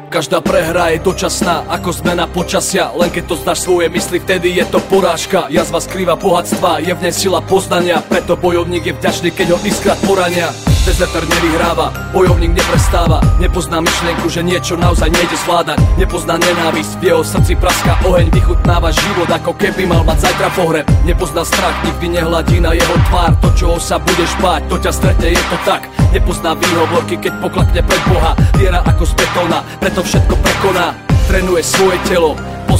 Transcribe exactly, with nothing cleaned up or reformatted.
Každá prehra je dočasná, ako zmena počasia. Len keď to zdáš svoje mysli, vtedy je to porážka. Jazva skrýva bohatstva, je v nej sila poznania. Preto bojovník je vďačný, keď ho iskrát porania. Dezerter nevyhráva, bojovník neprestáva. Nepozná myšlienku, že niečo naozaj nejde zvládať. Nepozná nenávisť, v jeho srdci praská oheň. Vychutnáva život, ako keby mal mať zajtra pohreb. Nepozná strach, nikdy nehladí na jeho tvár. To, čoho sa budeš báť, to ťa stretne, je to tak. Nepozná výhovorky, keď poklakne pred Boha. Viera ako z betóna, preto všetko prekoná. Trénuje svoje telo,